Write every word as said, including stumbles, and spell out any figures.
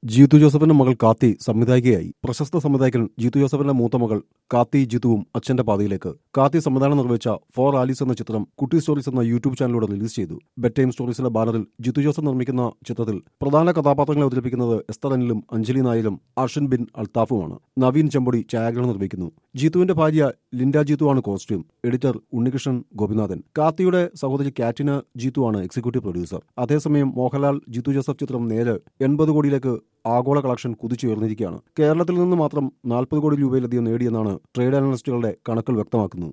ജീത്തു ജോസഫിന്റെ മകൾ കാത്തി സംവിധായികയായി. പ്രശസ്ത സംവിധായകൻ ജീത്തു ജോസഫിന്റെ മൂത്ത മകൾ കാത്തി ജിത്തുവും അച്ഛന്റെ പാതയിലേക്ക്. കാത്തി സംവിധാനം നിർവഹിച്ച ഫോർ ആലീസ് എന്ന ചിത്രം കുട്ടി സ്റ്റോറീസ് എന്ന യൂട്യൂബ് ചാനലിലൂടെ റിലീസ് ചെയ്തു. ബെഡ് ടൈം സ്റ്റോറീസിന്റെ ബാനറിൽ ജിത്തു ജോസഫ് നിർമ്മിക്കുന്ന ചിത്രത്തിൽ പ്രധാന കഥാപാത്രങ്ങളെ അവതരിപ്പിക്കുന്നത് എസ്തർ അനിലും അഞ്ജലി നായരും അർഷൻ ബിൻ അൽത്താഫുമാണ്. നവീൻ ചെമ്പൊടി ഛായാഗ്രഹണം നിർവഹിക്കുന്നു. ജീത്തുവിന്റെ ഭാര്യ ലിൻഡ ജീത്തുവാണ് കോസ്റ്റ്യൂം. എഡിറ്റർ ഉണ്ണികൃഷ്ണൻ ഗോപിനാഥൻ. കാത്തിയുടെ സഹോദരി കാറ്റിന ജീത്തുവാണ് എക്സിക്യൂട്ടീവ് പ്രൊഡ്യൂസർ. അതേസമയം മോഹൻലാൽ ജിത്തു ജോസഫ് ചിത്രം നേരെ എൺപത് കോടിയിലേക്ക് ആഗോള കളക്ഷൻ കുതിച്ചുയർന്നിരിക്കുകയാണ്. കേരളത്തിൽ നിന്ന് മാത്രം നാൽപ്പത് കോടി രൂപയിലധികം നേടിയെന്നാണ് ട്രേഡ് അനലിസ്റ്റുകളുടെ കണക്കുകൾ വ്യക്തമാക്കുന്നത്.